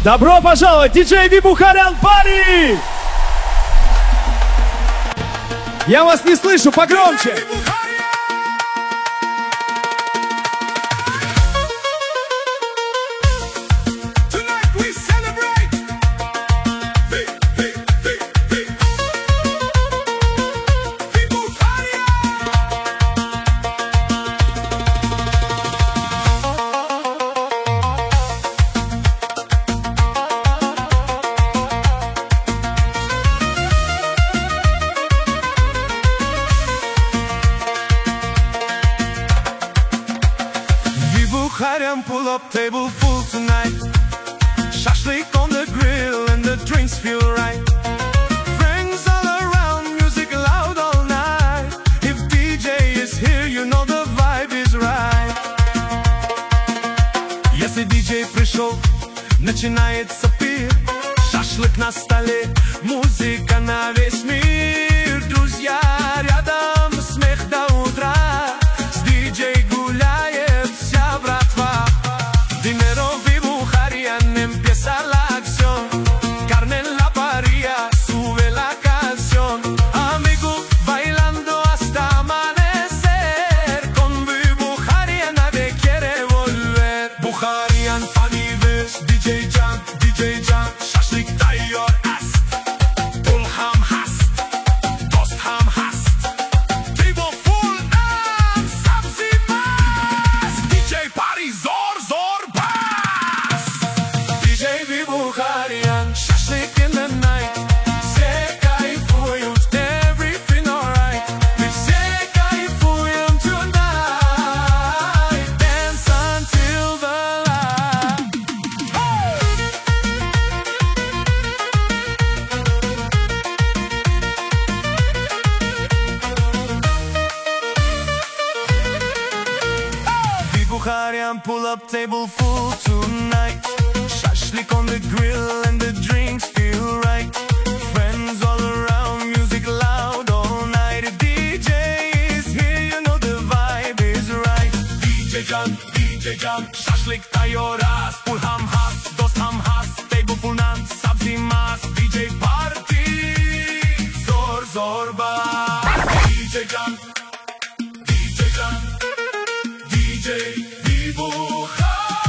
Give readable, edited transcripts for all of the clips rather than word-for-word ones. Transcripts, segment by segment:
Добро пожаловать, диджей Вибухарян Пари! Я вас не слышу, погромче! Vibухарян, pull up, table full tonight. Shashlik on the grill and the drinks feel right. Friends all around, music loud all night. If DJ is here, you know the vibe is right. Если DJ пришел, начинается пир. Шашлык на столе, музыка на весь мир. Друзья рядом, смех до утра. С DJ гуляет вся братва. Dinero Vibухарян, empieza la acción. Carne en la parrilla, sube la canción. Amigo bailando hasta amanecer. Con Vibухарян nadie quiere volver. Bukharian funny verse, DJ Can, Shashlik tayyor ast. Pul ham hast, dost ham hast. Table full and sabzi mas. DJ party zor bas. DJ Vibухарян, Shashlik in the night. Все кайфуют, everything alright. Мы все кайфуем tonight. Dance until the light. Vibухарян, pull up, table full tonight. Shashlik on the grill and the drinks feel right. Friends all around, music loud all night. If DJ is here, you know the vibe is right. DJ Can, Shashlik tayyor ast. Pul ham hast, dost ham hast. Table full nan, sabzi mas. DJ party, zor bas. DJ Can, DJ Vibухaryan.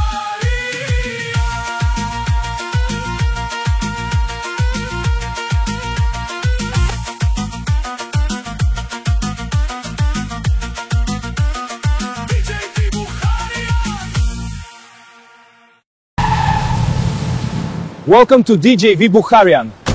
DJ Vibухaryan. Welcome to DJ Vibухарян.